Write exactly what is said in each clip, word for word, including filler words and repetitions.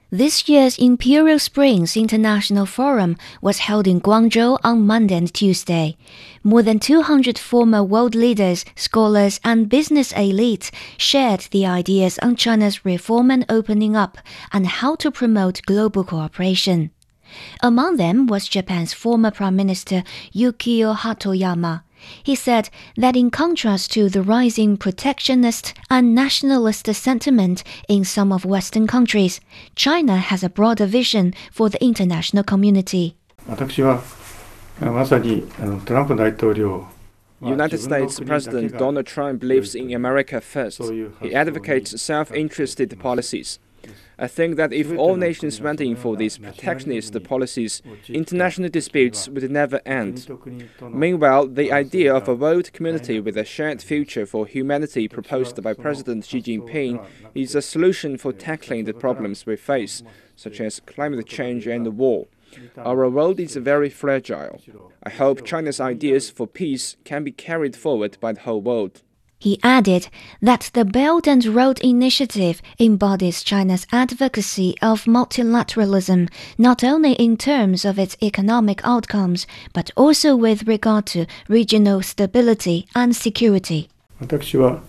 This year's Imperial Springs International Forum was held in Guangzhou on Monday and Tuesday. More than two hundred former world leaders, scholars, and business elites shared the ideas on China's reform and opening up and how to promote global cooperation. Among them was Japan's former Prime Minister Yukio Hatoyama. He said that in contrast to the rising protectionist and nationalist sentiment in some of Western countries, China has a broader vision for the international community. United States President Donald Trump believes in America first. He advocates self-interested policies. I think that if all nations went in for these protectionist policies, international disputes would never end. Meanwhile, the idea of a world community with a shared future for humanity proposed by President Xi Jinping is a solution for tackling the problems we face, such as climate change and war. Our world is very fragile. I hope China's ideas for peace can be carried forward by the whole world. He added that the Belt and Road Initiative embodies China's advocacy of multilateralism, not only in terms of its economic outcomes, but also with regard to regional stability and security. I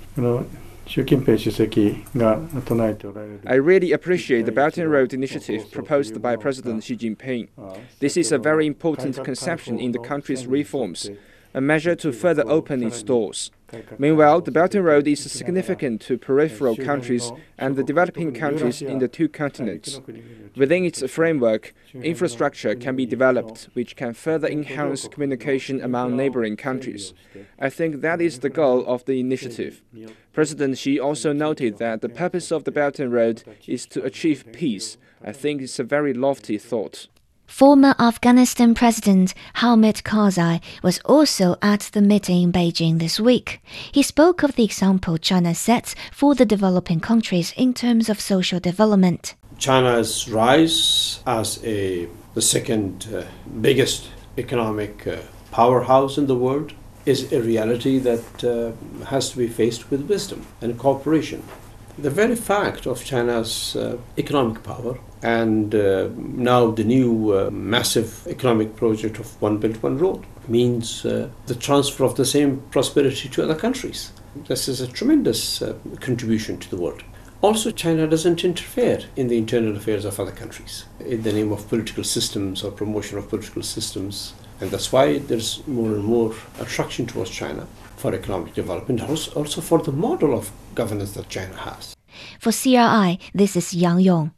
really appreciate the Belt and Road Initiative proposed by President Xi Jinping. This is a very important conception in the country's reforms, a measure to further open its doors. Meanwhile, the Belt and Road is significant to peripheral countries and the developing countries in the two continents. Within its framework, infrastructure can be developed, which can further enhance communication among neighboring countries. I think that is the goal of the initiative. President Xi also noted that the purpose of the Belt and Road is to achieve peace. I think it's a very lofty thought. Former Afghanistan President Hamid Karzai was also at the meeting in Beijing this week. He spoke of the example China sets for the developing countries in terms of social development. China's rise as a, the second uh, biggest economic uh, powerhouse in the world is a reality that uh, has to be faced with wisdom and cooperation. The very fact of China's uh, economic power and uh, now the new uh, massive economic project of One Belt, One Road means uh, the transfer of the same prosperity to other countries. This is a tremendous uh, contribution to the world. Also, China doesn't interfere in the internal affairs of other countries in the name of political systems or promotion of political systems. And that's why there's more and more attraction towards China for economic development, also for the model of governance that China has. For C R I, this is Yang Yong.